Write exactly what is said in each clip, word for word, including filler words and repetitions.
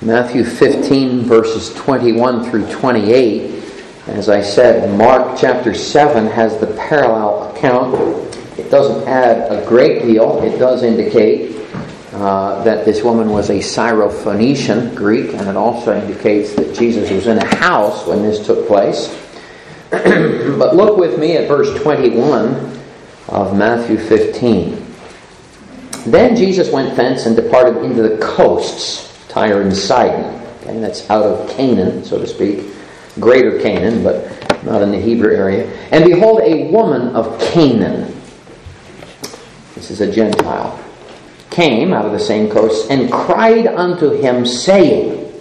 Matthew fifteen, verses twenty-one through twenty-eight. As I said, Mark chapter seven has the parallel account. It doesn't add a great deal. It does indicate uh, that this woman was a Syrophoenician Greek, and it also indicates that Jesus was in a house when this took place. But look with me at verse twenty-one of Matthew fifteen. Then Jesus went thence and departed into the coasts, Tyre and Sidon. Okay, that's out of Canaan, so to speak. Greater Canaan, but not in the Hebrew area. And behold, a woman of Canaan, this is a Gentile, came out of the same coast and cried unto him, saying,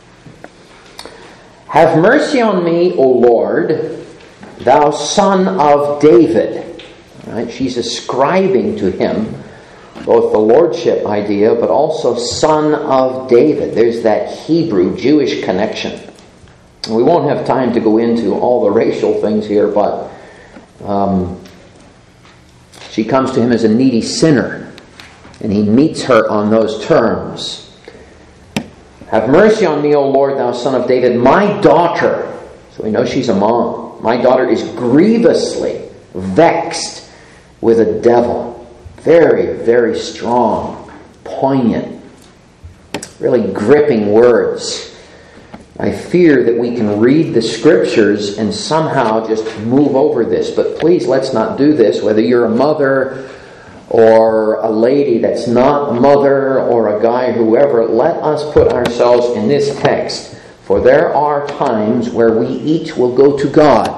Have mercy on me, O Lord, thou son of David. All right, she's ascribing to him both the lordship idea, but also son of David. There's that Hebrew, Jewish connection. We won't have time to go into all the racial things here, but um, she comes to him as a needy sinner, and he meets her on those terms. Have mercy on me, O Lord, thou son of David. My daughter, so we know she's a mom, my daughter is grievously vexed with a devil. Very, very strong, poignant, really gripping words. I fear that we can read the Scriptures and somehow just move over this. But please, let's not do this. Whether you're a mother or a lady that's not a mother or a guy, whoever, let us put ourselves in this text. For there are times where we each will go to God.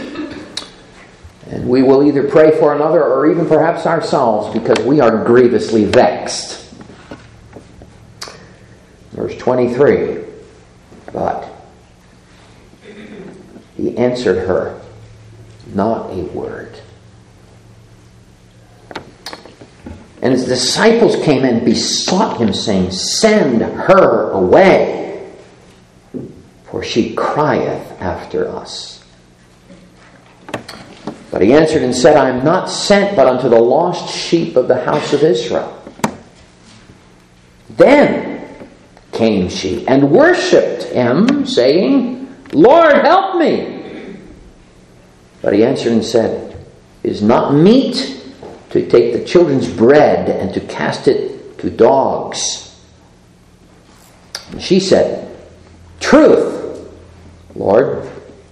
And we will either pray for another or even perhaps ourselves because we are grievously vexed. Verse twenty-three. But he answered her not a word. And his disciples came and besought him, saying, Send her away, for she crieth after us. But he answered and said, I am not sent but unto the lost sheep of the house of Israel. Then came she and worshipped him, saying, Lord, help me. But he answered and said, It is not meet to take the children's bread and to cast it to dogs. And she said, Truth, Lord.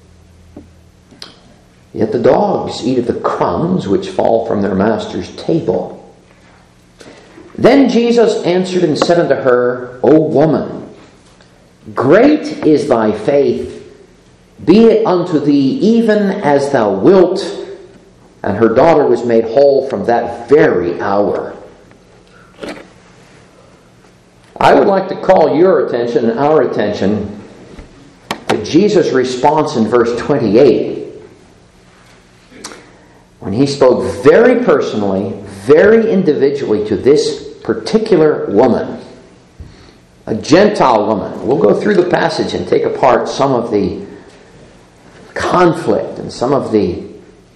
Yet the dogs eat of the crumbs which fall from their master's table. Then Jesus answered and said unto her, O woman, great is thy faith. Be it unto thee even as thou wilt. And her daughter was made whole from that very hour. I would like to call your attention and our attention to Jesus' response in verse twenty-eight. When he spoke very personally, very individually to this particular woman, a Gentile woman. We'll go through the passage and take apart some of the conflict and some of the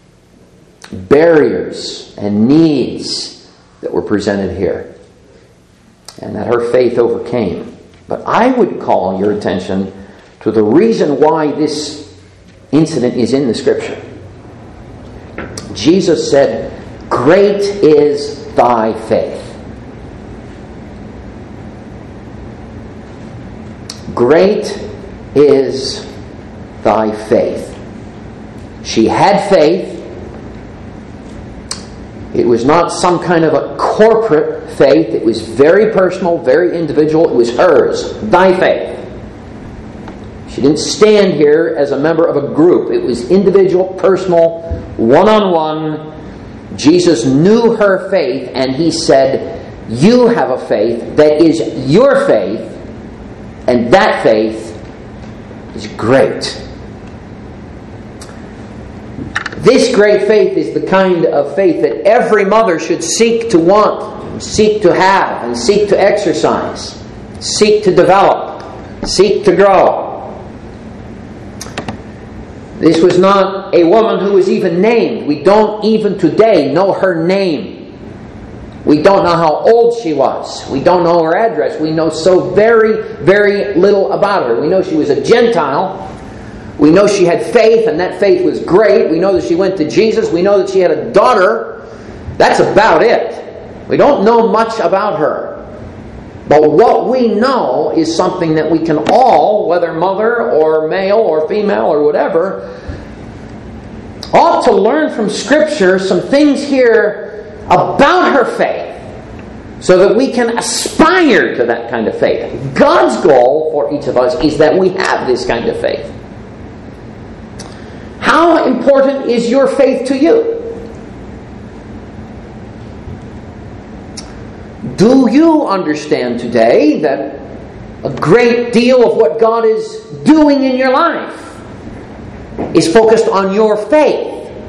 barriers and needs that were presented here, and that her faith overcame. But I would call your attention to the reason why this incident is in the Scripture. Jesus said, Great is thy faith. Great is thy faith. She had faith. It was not some kind of a corporate faith. It was very personal, very individual. It was hers. Thy faith. She didn't stand here as a member of a group. It was individual, personal, one-on-one. Jesus knew her faith, and he said, You have a faith that is your faith, and that faith is great. This great faith is the kind of faith that every mother should seek to want, seek to have, and seek to exercise, seek to develop, seek to grow. This was not a woman who was even named. We don't even today know her name. We don't know how old she was. We don't know her address. We know so very, very little about her. We know she was a Gentile. We know she had faith, and that faith was great. We know that she went to Jesus. We know that she had a daughter. That's about it. We don't know much about her. But what we know is something that we can all, whether mother or male or female or whatever, ought to learn from Scripture some things here about her faith so that we can aspire to that kind of faith. God's goal for each of us is that we have this kind of faith. How important is your faith to you? Do you understand today that a great deal of what God is doing in your life is focused on your faith?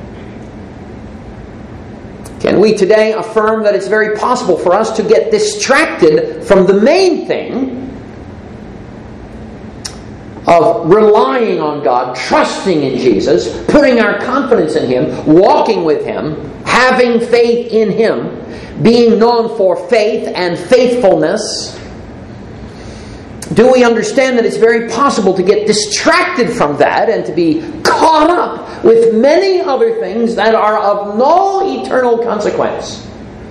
Can we today affirm that it's very possible for us to get distracted from the main thing of relying on God, trusting in Jesus, putting our confidence in Him, walking with Him, having faith in Him, being known for faith and faithfulness? Do we understand that it's very possible to get distracted from that and to be caught up with many other things that are of no eternal consequence?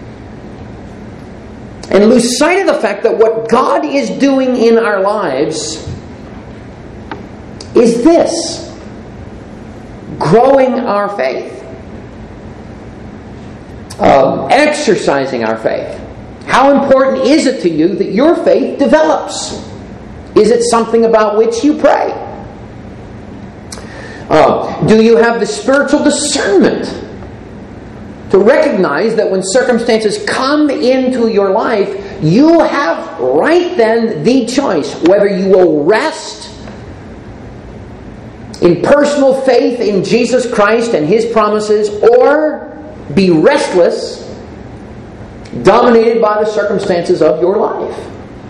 And lose sight of the fact that what God is doing in our lives is this: growing our faith. Um, exercising our faith. How important is it to you that your faith develops? Is it something about which you pray? Uh, do you have the spiritual discernment to recognize that when circumstances come into your life, you have right then the choice whether you will rest in personal faith in Jesus Christ and His promises, or be restless, dominated by the circumstances of your life.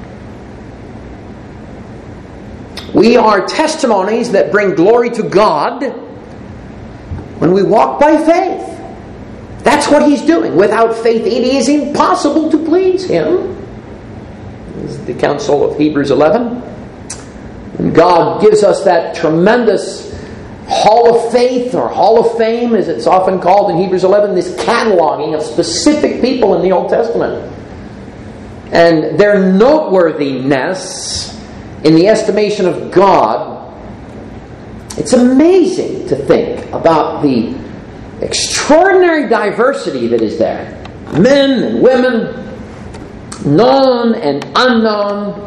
We are testimonies that bring glory to God when we walk by faith. That's what He's doing. Without faith, it is impossible to please Him. This is the counsel of Hebrews eleven. And God gives us that tremendous Hall of Faith, or Hall of Fame as it's often called in Hebrews eleven, this cataloging of specific people in the Old Testament. And their noteworthiness in the estimation of God, it's amazing to think about the extraordinary diversity that is there. Men and women, known and unknown,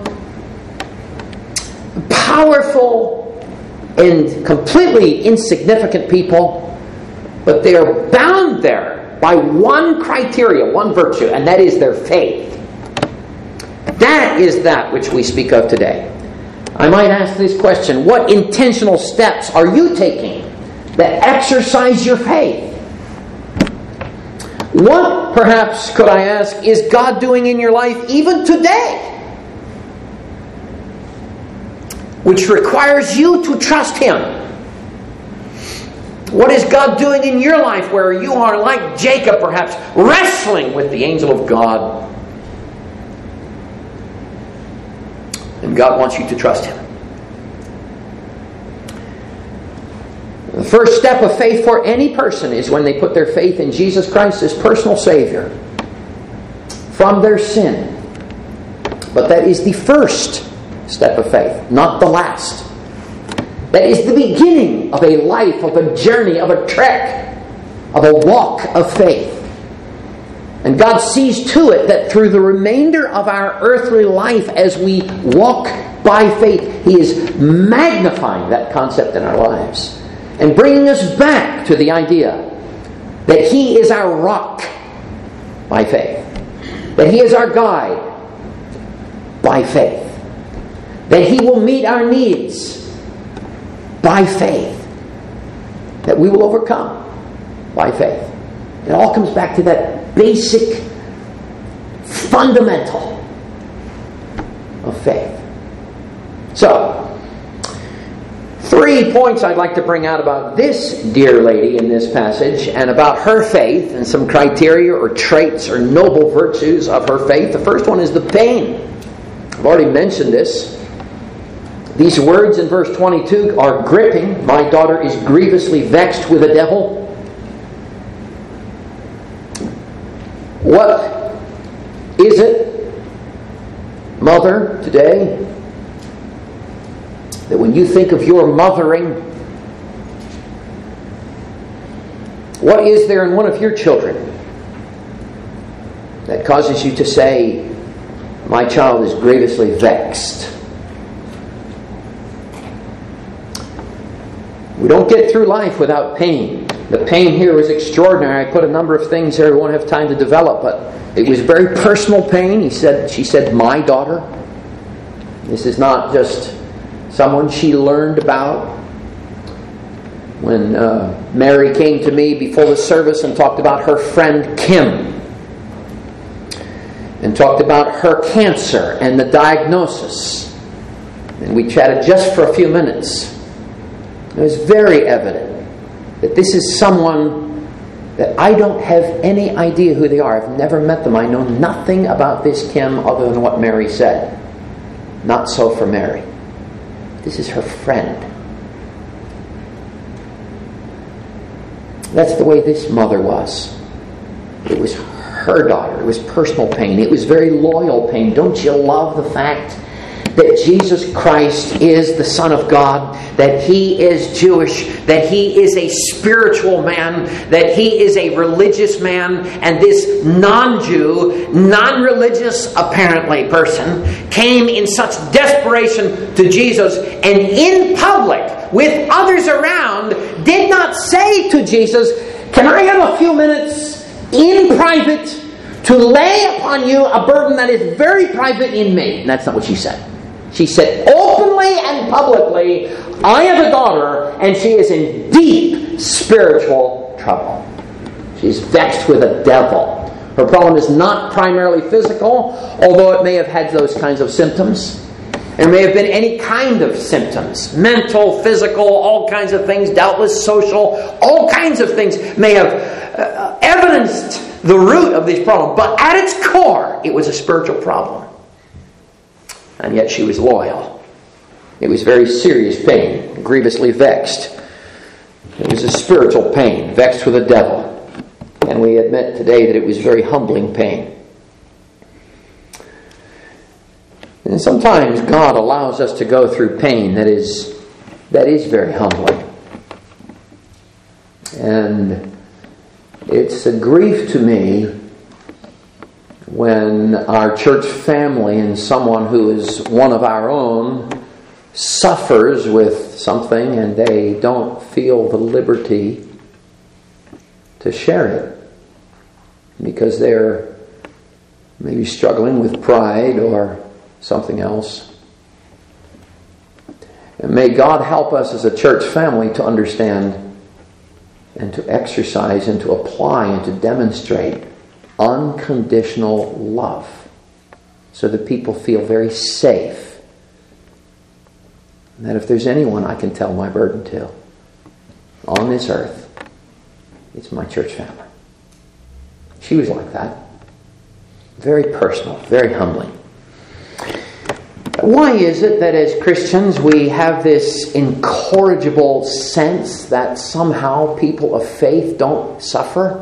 powerful and completely insignificant people, but they are bound there by one criteria, one virtue, and that is their faith. That is that which we speak of today. I might ask this question: what intentional steps are you taking that exercise your faith? What, perhaps, could I ask, is God doing in your life even today, which requires you to trust Him? What is God doing in your life where you are, like Jacob perhaps, wrestling with the angel of God? And God wants you to trust Him. The first step of faith for any person is when they put their faith in Jesus Christ as personal Savior from their sin. But that is the first step of faith, not the last. That is the beginning of a life, of a journey, of a trek, of a walk of faith. And God sees to it that through the remainder of our earthly life, as we walk by faith, He is magnifying that concept in our lives and bringing us back to the idea that He is our rock by faith, that He is our guide by faith, that He will meet our needs by faith, that we will overcome by faith. It all comes back to that basic, fundamental of faith. So, Three points I'd like to bring out about this dear lady in this passage and about her faith and some criteria or traits or noble virtues of her faith. The first one is the pain. I've already mentioned this. These words in verse twenty-two are gripping. My daughter is grievously vexed with a devil. What is it, mother, today, that when you think of your mothering, what is there in one of your children that causes you to say, my child is grievously vexed? We don't get through life without pain. The pain here was extraordinary. I put a number of things there we won't have time to develop, but it was very personal pain. He said, she said, my daughter. This is not just someone she learned about. When uh, Mary came to me before the service and talked about her friend Kim, and talked about her cancer and the diagnosis, and we chatted just for a few minutes, it was very evident that this is someone that I don't have any idea who they are. I've never met them. I know nothing about this Kim other than what Mary said. Not so for Mary. This is her friend. That's the way this mother was. It was her daughter. It was personal pain. It was very loyal pain. Don't you love the fact that Jesus Christ is the Son of God, that He is Jewish, that He is a spiritual man, that He is a religious man, and this non-Jew, non-religious apparently person came in such desperation to Jesus, and in public, with others around, did not say to Jesus, can I have a few minutes in private to lay upon you a burden that is very private in me? And that's not what she said. She said openly and publicly, I have a daughter and she is in deep spiritual trouble. She's vexed with a devil. Her problem is not primarily physical, although it may have had those kinds of symptoms. There may have been any kind of symptoms. Mental, physical, all kinds of things, doubtless social, all kinds of things may have uh, evidenced the root of this problem. But at its core, it was a spiritual problem. And yet she was loyal. It was very serious pain, grievously vexed. It was a spiritual pain, vexed with a devil. And we admit today that it was very humbling pain. And sometimes God allows us to go through pain that is that is very humbling. And it's a grief to me when our church family and someone who is one of our own suffers with something and they don't feel the liberty to share it because they're maybe struggling with pride or something else. And may God help us as a church family to understand and to exercise and to apply and to demonstrate unconditional love so that people feel very safe. And that if there's anyone I can tell my burden to on this earth, it's my church family. She was like that. Very personal, very humbling. Why is it that as Christians we have this incorrigible sense that somehow people of faith don't suffer?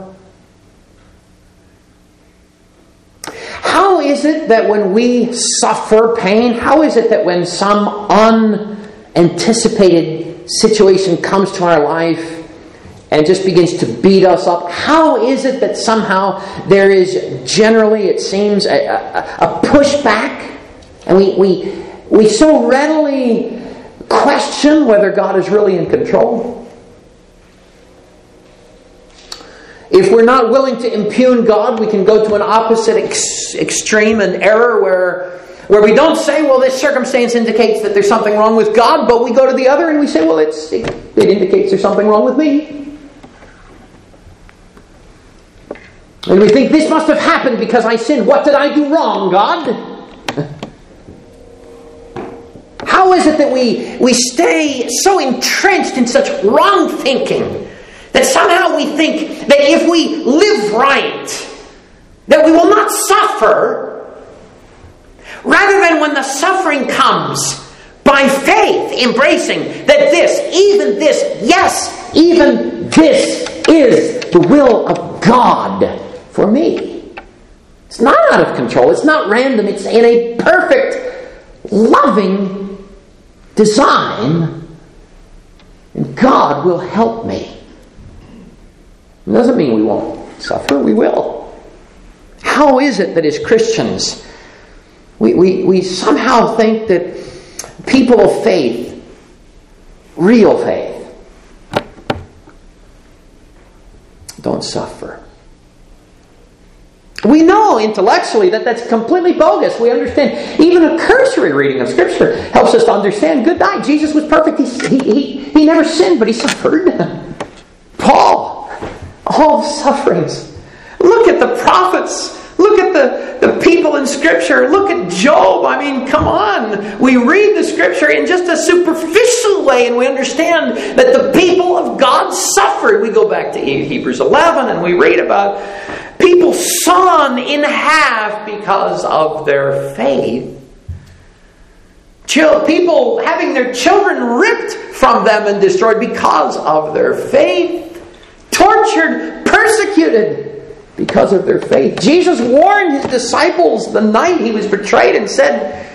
How is it that when we suffer pain, how is it that when some unanticipated situation comes to our life and just begins to beat us up, how is it that somehow there is generally, it seems, a, a, a pushback, and we, we, we so readily question whether God is really in control? If we're not willing to impugn God, we can go to an opposite ex- extreme and error where, where we don't say, well, this circumstance indicates that there's something wrong with God, but we go to the other and we say, well, it's, it, it indicates there's something wrong with me. And we think, this must have happened because I sinned. What did I do wrong, God? How How is it that we, we stay so entrenched in such wrong thinking that somehow we think that if we live right, that we will not suffer, rather than when the suffering comes, by faith, embracing that this, even this, yes, even this is the will of God for me. It's not out of control. It's not random. It's in a perfect, loving design. And God will help me. It doesn't mean we won't suffer. We will. How is it that as Christians, we, we, we somehow think that people of faith, real faith, don't suffer? We know intellectually that that's completely bogus. We understand. Even a cursory reading of Scripture helps us to understand. Good night. Jesus was perfect. He, he, he, he never sinned, but he suffered. Paul, all the sufferings. Look at the prophets. Look at the, the people in Scripture. Look at Job. I mean, come on. We read the Scripture in just a superficial way and we understand that the people of God suffered. We go back to Hebrews eleven and we read about people sawn in half because of their faith. People having their children ripped from them and destroyed because of their faith. Tortured, persecuted because of their faith. Jesus warned his disciples the night he was betrayed and said,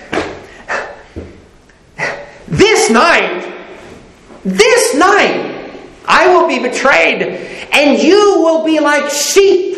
This night, this night, I will be betrayed, and you will be like sheep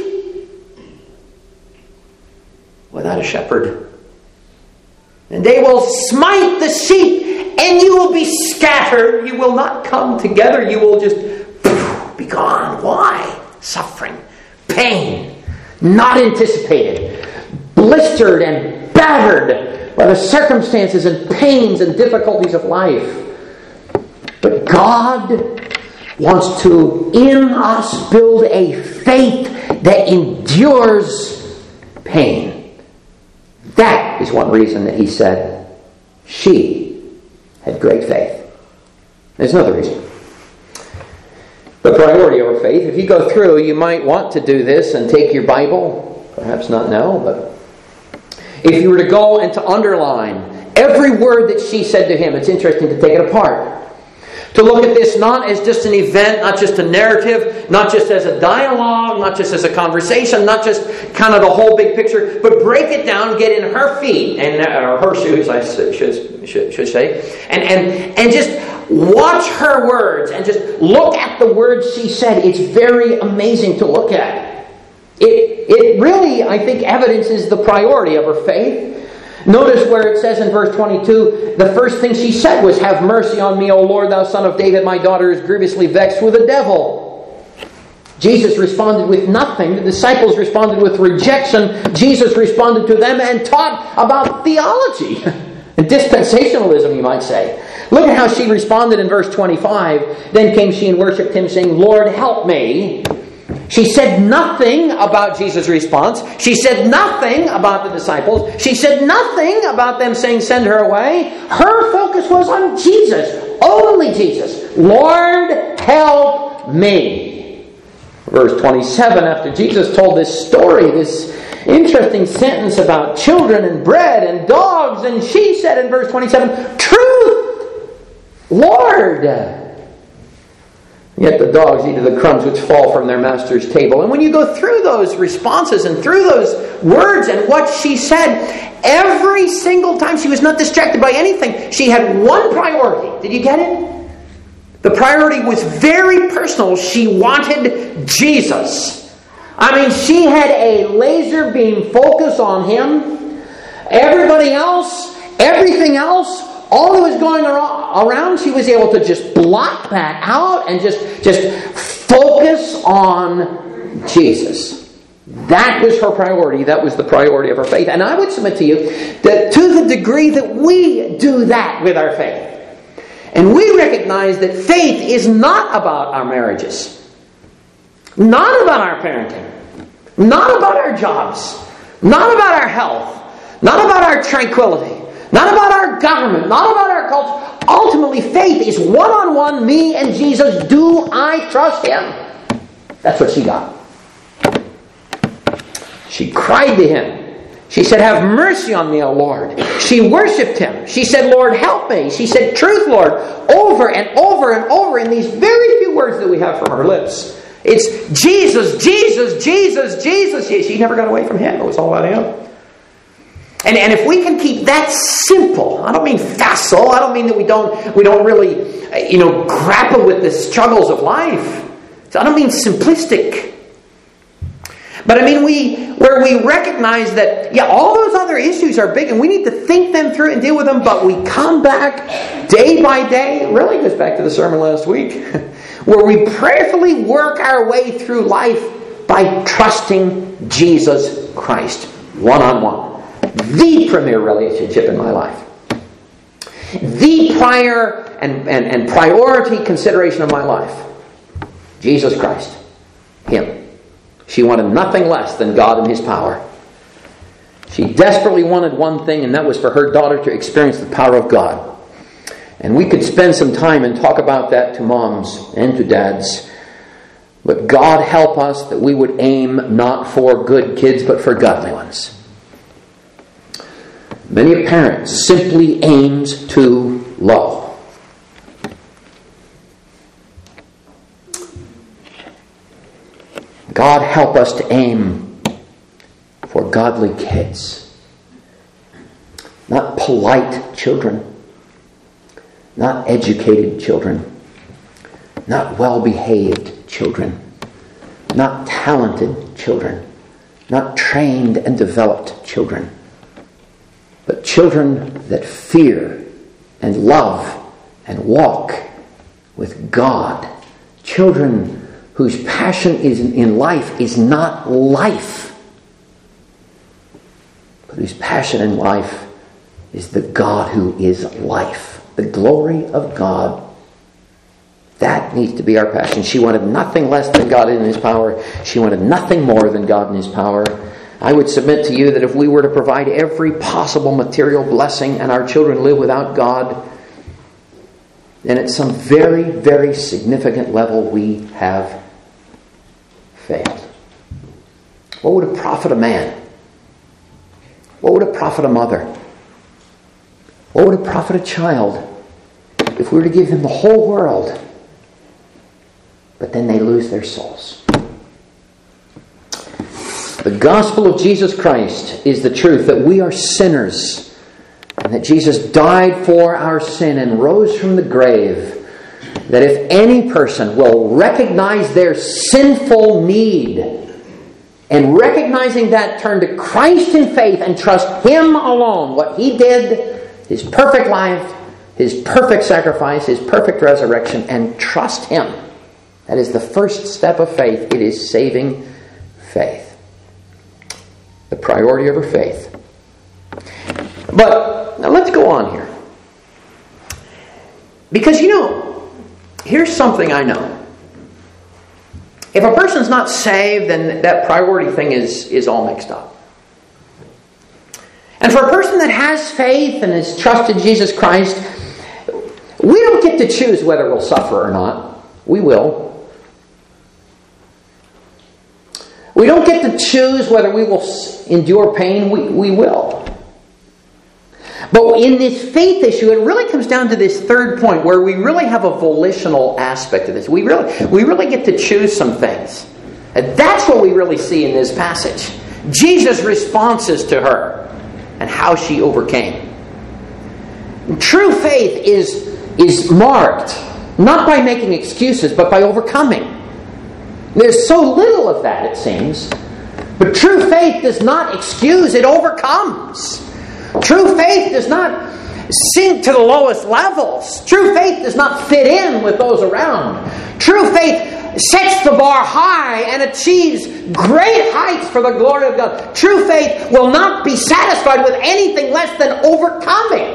without a shepherd. And they will smite the sheep, and you will be scattered. You will not come together. You will just be gone. Why? Suffering. Pain, not anticipated, blistered and battered by the circumstances and pains and difficulties of life. But God wants to, in us, build a faith that endures pain. That is one reason that he said she had great faith. There's another reason. The priority of our faith. If you go through, you might want to do this and take your Bible. Perhaps not now, but if you were to go and to underline every word that she said to him, it's interesting to take it apart. To look at this not as just an event, not just a narrative, not just as a dialogue, not just as a conversation, not just kind of the whole big picture, but break it down, get in her feet, and or her shoes, I should, should, should say, and, and, and just watch her words and just look at the words she said. It's very amazing to look at. It, it really, I think, evidences the priority of her faith. Notice where it says in verse twenty-two, the first thing she said was, "Have mercy on me, O Lord, thou Son of David. My daughter is grievously vexed with the devil." Jesus responded with nothing. The disciples responded with rejection. Jesus responded to them and taught about theology. And dispensationalism, you might say. Look at how she responded in verse twenty-five. Then came she and worshipped him, saying, "Lord, help me." She said nothing about Jesus' response. She said nothing about the disciples. She said nothing about them saying, "Send her away." Her focus was on Jesus. Only Jesus. "Lord, help me." Verse twenty-seven, after Jesus told this story, this interesting sentence about children and bread and dogs, and she said in verse twenty-seven, "Truth, Lord." Yet the dogs eat of the crumbs which fall from their master's table. And when you go through those responses and through those words and what she said, every single time she was not distracted by anything. She had one priority. Did you get it? The priority was very personal. She wanted Jesus. I mean, she had a laser beam focus on him. Everybody else, everything else, all that was going around, she was able to just block that out and just, just focus on Jesus. That was her priority. That was the priority of her faith. And I would submit to you that to the degree that we do that with our faith, and we recognize that faith is not about our marriages, not about our parenting, not about our jobs, not about our health, not about our tranquility, not about our government, not about our culture, ultimately faith is one-on-one, me and Jesus. Do I trust Him? That's what she got. She cried to Him. She said, have mercy on me, O Lord. She worshipped Him. She said, Lord, help me. She said, truth, Lord, over and over and over in these very few words that we have from her lips. It's Jesus, Jesus, Jesus, Jesus. She never got away from Him. It was all about Him. And, and if we can keep that simple, I don't mean facile, I don't mean that we don't, we don't really, you know, grapple with the struggles of life. So I don't mean simplistic. But I mean, we where we recognize that, yeah, all those other issues are big and we need to think them through and deal with them, but we come back day by day. It really goes back to the sermon last week, where we prayerfully work our way through life by trusting Jesus Christ one-on-one. The premier relationship in my life. The prior and, and, and priority consideration of my life. Jesus Christ. Him. She wanted nothing less than God and His power. She desperately wanted one thing, and that was for her daughter to experience the power of God. And we could spend some time and talk about that to moms and to dads. But God help us that we would aim not for good kids, but for godly ones. Many a parent simply aims too low. God help us to aim for godly kids. Not polite children. Not educated children. Not well-behaved children. Not talented children. Not trained and developed children. But children that fear and love and walk with God. Children whose passion is in life is not life, but whose passion in life is the God who is life. The glory of God. That needs to be our passion. She wanted nothing less than God in His power. She wanted nothing more than God in His power. I would submit to you that if we were to provide every possible material blessing and our children live without God, then at some very, very significant level we have failed. What would it profit a man? What would it profit a mother? What would it profit a child if we were to give them the whole world, but then they lose their souls? The gospel of Jesus Christ is the truth that we are sinners and that Jesus died for our sin and rose from the grave. That if any person will recognize their sinful need and recognizing that, turn to Christ in faith and trust Him alone, what He did, His perfect life, His perfect sacrifice, His perfect resurrection, and trust Him. That is the first step of faith. It is saving faith. The priority of her faith. But now let's go on here. Because you know, here's something I know. If a person's not saved, then that priority thing is, is all mixed up. And for a person that has faith and has trusted Jesus Christ, we don't get to choose whether we'll suffer or not. We will. We don't get to choose whether we will endure pain. We, we will. But in this faith issue, it really comes down to this third point where we really have a volitional aspect of this. We really, we really get to choose some things. And that's what we really see in this passage. Jesus' responses to her and how she overcame. True faith is, is marked not by making excuses, but by overcoming. There's so little of that, it seems. But true faith does not excuse, it overcomes. True faith does not sink to the lowest levels. True faith does not fit in with those around. True faith sets the bar high and achieves great heights for the glory of God. True faith will not be satisfied with anything less than overcoming.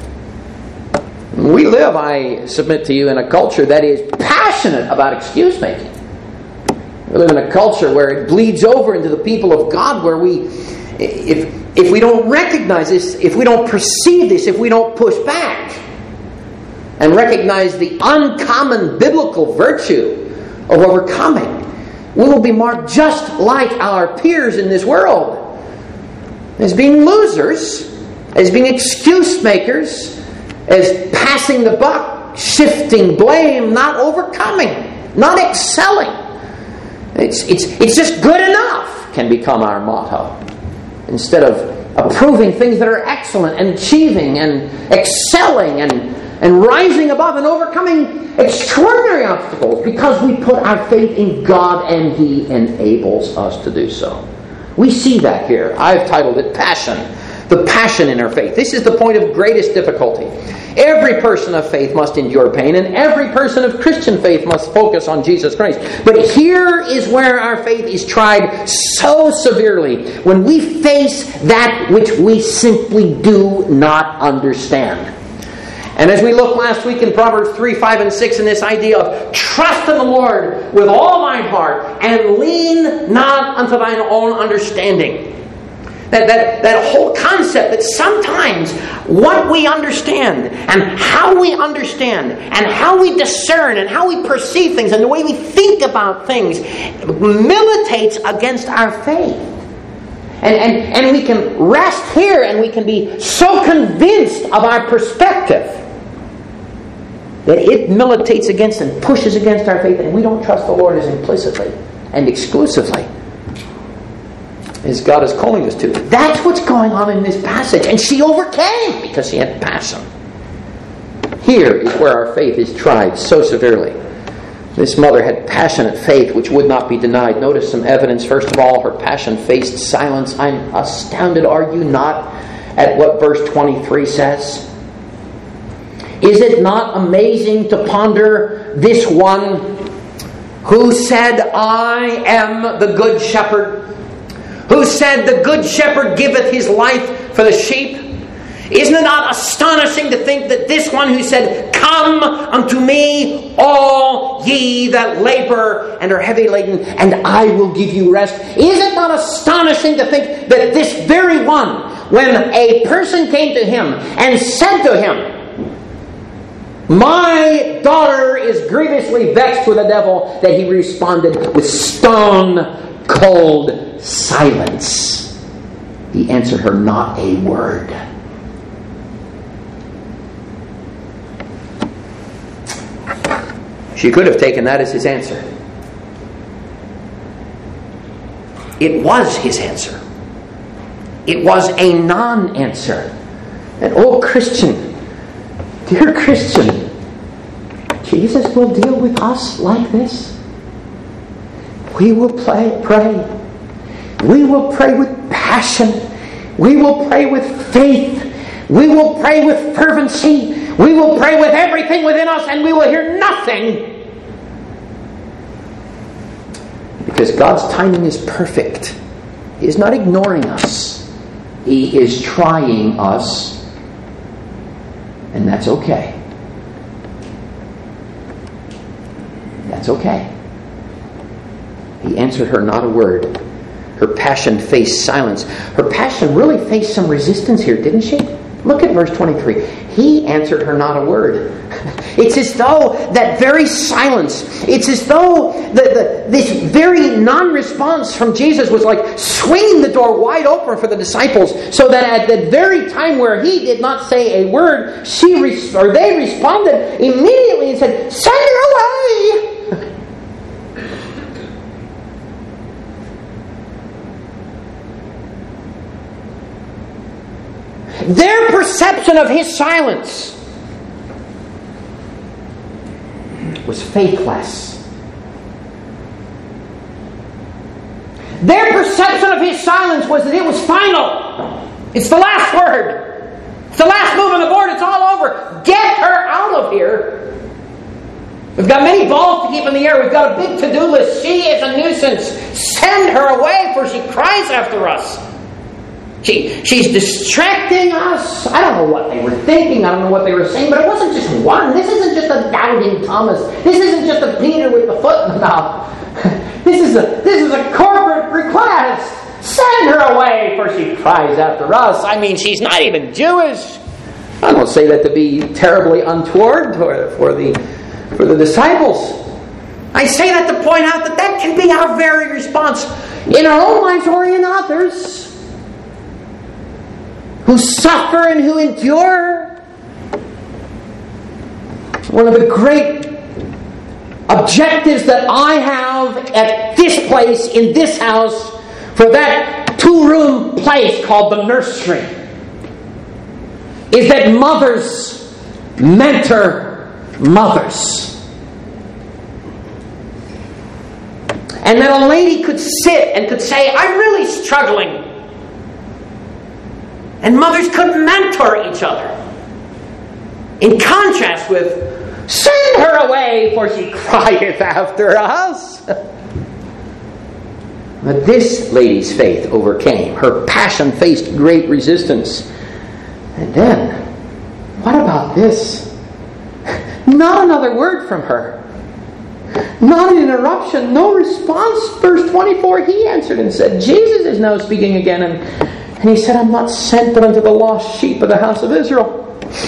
We live, I submit to you, in a culture that is passionate about excuse making. We live in a culture where it bleeds over into the people of God, where we, if if we don't recognize this, if we don't perceive this, if we don't push back, and recognize the uncommon biblical virtue of overcoming, we will be marked just like our peers in this world, as being losers, as being excuse makers, as passing the buck, shifting blame, not overcoming, not excelling. It's, it's, it's just good enough can become our motto, instead of approving things that are excellent and achieving and excelling and, and rising above and overcoming extraordinary obstacles, because we put our faith in God and He enables us to do so. We see that here. I've titled it Passion. The passion in our faith. This is the point of greatest difficulty. Every person of faith must endure pain, and every person of Christian faith must focus on Jesus Christ. But here is where our faith is tried so severely, when we face that which we simply do not understand. And as we looked last week in Proverbs three, five, and six, in this idea of trust in the Lord with all thine heart, and lean not unto thine own understanding. That, that, that whole concept that sometimes what we understand and how we understand and how we discern and how we perceive things and the way we think about things militates against our faith. And, and, and we can rest here and we can be so convinced of our perspective that it militates against and pushes against our faith, and we don't trust the Lord as implicitly and exclusively as God is calling us to. That's what's going on in this passage. And she overcame because she had passion. Here is where our faith is tried so severely. This mother had passionate faith which would not be denied. Notice some evidence. First of all, her passion faced silence. I'm astounded, are you not, at what verse twenty-three says? Is it not amazing to ponder this one who said, I am the good shepherd? Who said, the good shepherd giveth his life for the sheep? Isn't it not astonishing to think that this one who said, come unto me, all ye that labor and are heavy laden, and I will give you rest. Is it not astonishing to think that this very one, when a person came to him and said to him, my daughter is grievously vexed with the devil, that he responded with stone cold silence. He answered her not a word. She could have taken that as his answer. It was his answer. It was a non-answer. And oh Christian, dear Christian, Jesus will deal with us like this. We will pray, pray. We will pray with passion. We will pray with faith. We will pray with fervency. We will pray with everything within us, and we will hear nothing. Because God's timing is perfect. He is not ignoring us. He is trying us. And that's okay. That's okay. He answered her not a word. Her passion faced silence. Her passion really faced some resistance here, didn't she? Look at verse twenty-three. He answered her not a word. It's as though that very silence, it's as though the, the, this very non-response from Jesus was like swinging the door wide open for the disciples, so that at the very time where he did not say a word, she re- or they responded immediately and said, send her away! Their perception of his silence was faithless. Their perception of his silence was that it was final. It's the last word. It's the last move on the board. It's all over. Get her out of here. We've got many balls to keep in the air. We've got a big to-do list. She is a nuisance. Send her away, for she cries after us. She, she's distracting us. I don't know what they were thinking. I don't know what they were saying. But it wasn't just one. This isn't just a doubting Thomas. This isn't just a Peter with the foot in the mouth. This is a, this is a corporate request. Send her away, for she cries after us. I mean, she's not even Jewish. I don't say that to be terribly untoward for, for the for the disciples. I say that to point out that that can be our very response in our own lives or in others who suffer and who endure. One of the great objectives that I have at this place, in this house, for that two-room place called the nursery, is that mothers mentor mothers. And that a lady could sit and could say, I'm really struggling. And mothers could mentor each other. In contrast with, send her away, for she crieth after us. But this lady's faith overcame. Her passion faced great resistance. And then, what about this? Not another word from her. Not an interruption, no response. Verse twenty-four, he answered and said, Jesus is now speaking again, and, and he said, I'm not sent but unto the lost sheep of the house of Israel.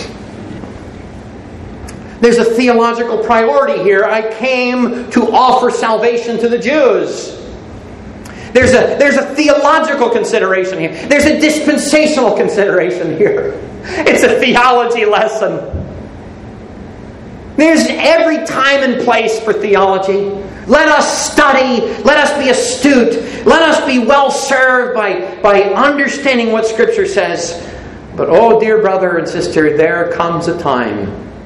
There's a theological priority here. I came to offer salvation to the Jews. There's a, there's a theological consideration here. There's a dispensational consideration here. It's a theology lesson. There's every time and place for theology. Let us study. Let us be astute. Let us be well served by, by understanding what Scripture says. But oh, dear brother and sister, there comes a time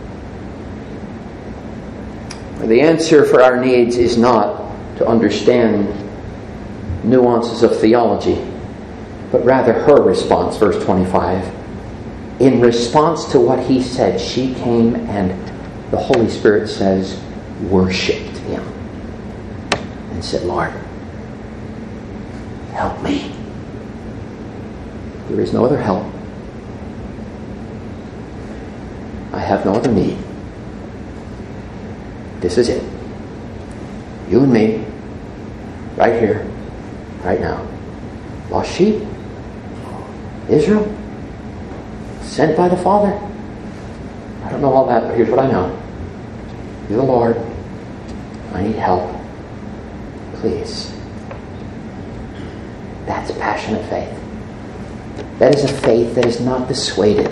where the answer for our needs is not to understand nuances of theology, but rather her response, verse twenty-five. In response to what he said, she came and the Holy Spirit says, worshipped him. And said, Lord, help me. There is no other help. I have no other need. This is it. You and me, right here, right now. Lost sheep. Israel. Sent by the Father. I don't know all that, but here's what I know. You're the Lord. I need help. Please. That's passionate faith. That is a faith that is not dissuaded.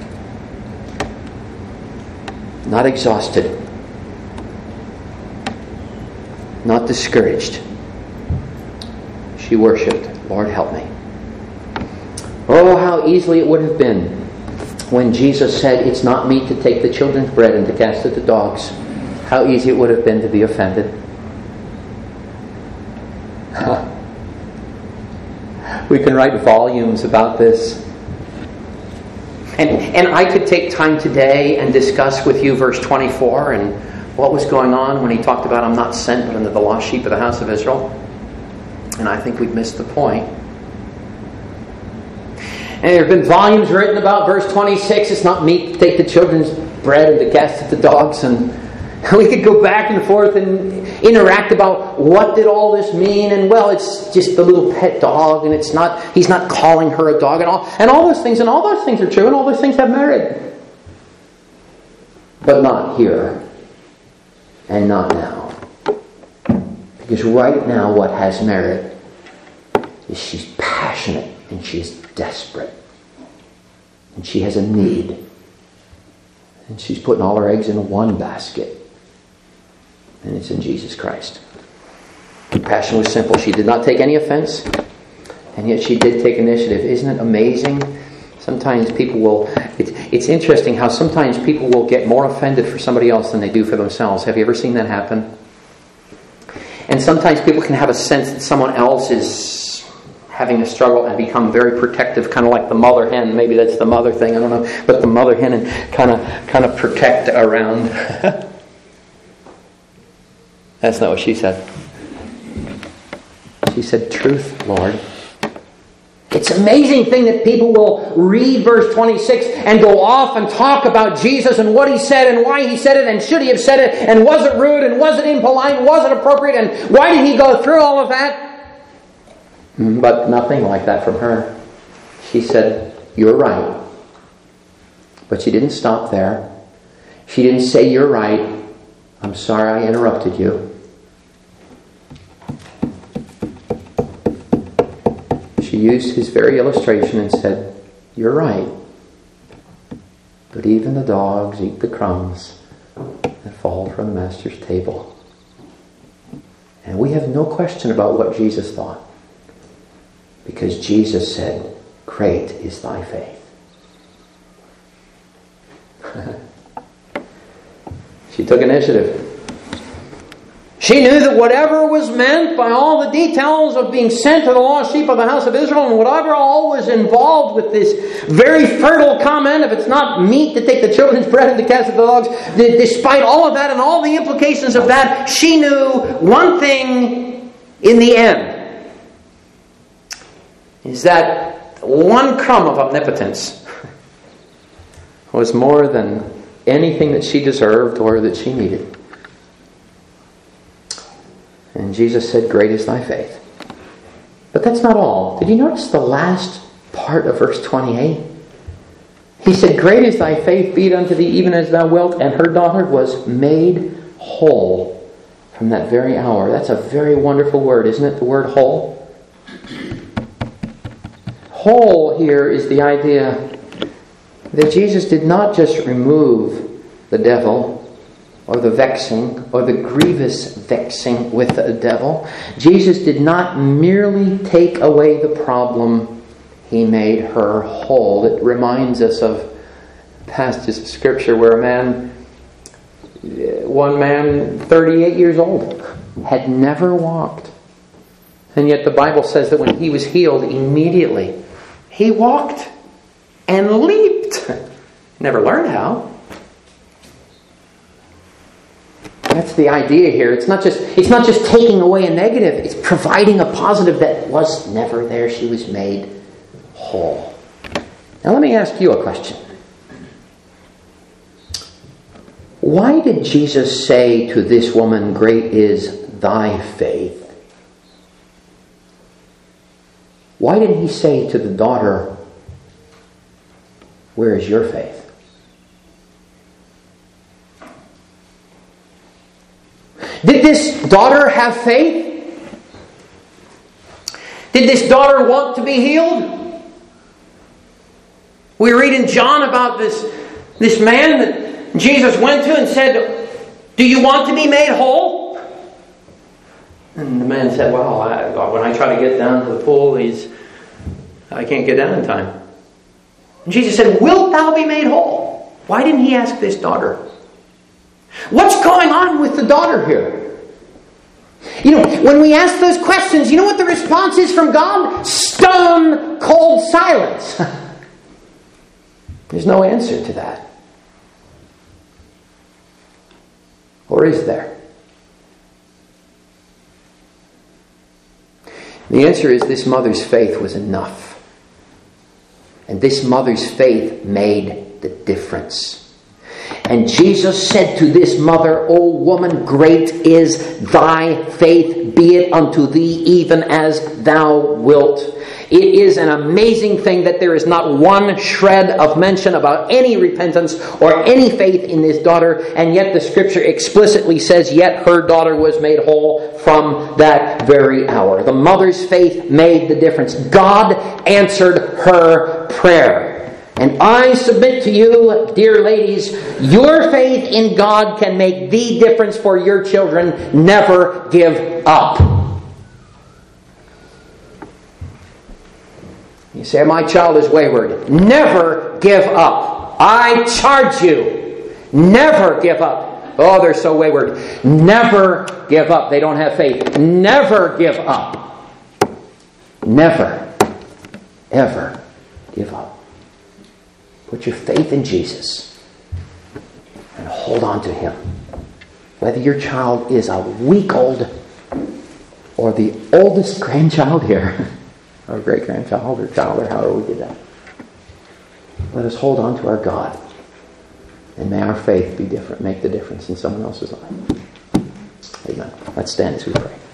Not exhausted. Not discouraged. She worshipped, Lord, help me. Oh, how easily it would have been when Jesus said, it's not meet to take the children's bread and to cast it to dogs. How easy it would have been to be offended. We can write volumes about this. And, and I could take time today and discuss with you verse twenty-four and what was going on when he talked about, I'm not sent but unto the lost sheep of the house of Israel. And I think we've missed the point. And there have been volumes written about verse twenty-six. It's not meet to take the children's bread and to cast it to dogs. And we could go back and forth and interact about what did all this mean. And well, it's just the little pet dog. And it's not, he's not calling her a dog and all. And all those things. And all those things are true. And all those things have merit. But not here. And not now. Because right now what has merit is she's passionate and she is desperate. And she has a need. And she's putting all her eggs in one basket. And it's in Jesus Christ. Her passion was simple. She did not take any offense. And yet she did take initiative. Isn't it amazing? Sometimes people will... It's, it's interesting how sometimes people will get more offended for somebody else than they do for themselves. Have you ever seen that happen? And sometimes people can have a sense that someone else is having a struggle and become very protective, kind of like the mother hen. Maybe that's the mother thing, I don't know. But the mother hen and kind of, kind of protect around. That's not what she said. She said, truth, Lord. It's an amazing thing that people will read verse twenty-six and go off and talk about Jesus and what he said and why he said it and should he have said it and was it rude and was it impolite, was it appropriate and why did he go through all of that? But nothing like that from her. She said, you're right. But she didn't stop there. She didn't say, "You're right. I'm sorry I interrupted you." She used his very illustration and said, "You're right. But even the dogs eat the crumbs that fall from the master's table." And we have no question about what Jesus thought. Because Jesus said, "Great is thy faith." She took initiative. She knew that whatever was meant by all the details of being sent to the lost sheep of the house of Israel, and whatever all was involved with this very fertile comment, if it's not meat to take the children's bread and to cast it to the dogs, despite all of that and all the implications of that, she knew one thing in the end, is that one crumb of omnipotence was more than anything that she deserved or that she needed. And Jesus said, "Great is thy faith." But that's not all. Did you notice the last part of verse twenty-eight? He said, "Great is thy faith, be it unto thee even as thou wilt." And her daughter was made whole from that very hour. That's a very wonderful word, isn't it? The word whole. Whole here is the idea that Jesus did not just remove the devil, or the vexing, or the grievous vexing with the devil. Jesus did not merely take away the problem, He made her whole. It reminds us of passages of Scripture where a man, one man, thirty-eight years old, had never walked. And yet the Bible says that when he was healed, immediately he walked and leaped. Never learned how. That's the idea here. It's not just it's not just taking away a negative. It's providing a positive that was never there. She was made whole. Now let me ask you a question. Why did Jesus say to this woman, "Great is thy faith"? Why didn't He say to the daughter, "Where is your faith"? Did this daughter have faith? Did this daughter want to be healed? We read in John about this, this man that Jesus went to and said, "Do you want to be made whole?" And the man said, "Well, I, when I try to get down to the pool, he's, I can't get down in time." And Jesus said, "Wilt thou be made whole?" Why didn't He ask this daughter? What's going on with the daughter here? You know, when we ask those questions, you know what the response is from God? Stone cold silence. There's no answer to that. Or is there? The answer is this mother's faith was enough. And this mother's faith made the difference. And Jesus said to this mother, "O woman, great is thy faith, be it unto thee even as thou wilt." It is an amazing thing that there is not one shred of mention about any repentance or any faith in this daughter, and yet the Scripture explicitly says, "Yet her daughter was made whole from that very hour." The mother's faith made the difference. God answered her prayer. And I submit to you, dear ladies, your faith in God can make the difference for your children. Never give up. You say, "My child is wayward." Never give up. I charge you. Never give up. Oh, they're so wayward. Never give up. They don't have faith. Never give up. Never, ever give up. Put your faith in Jesus and hold on to Him. Whether your child is a week old or the oldest grandchild here, or great-grandchild or child, or however we did that. Let us hold on to our God. And may our faith be different, make the difference in someone else's life. Amen. Let's stand as we pray.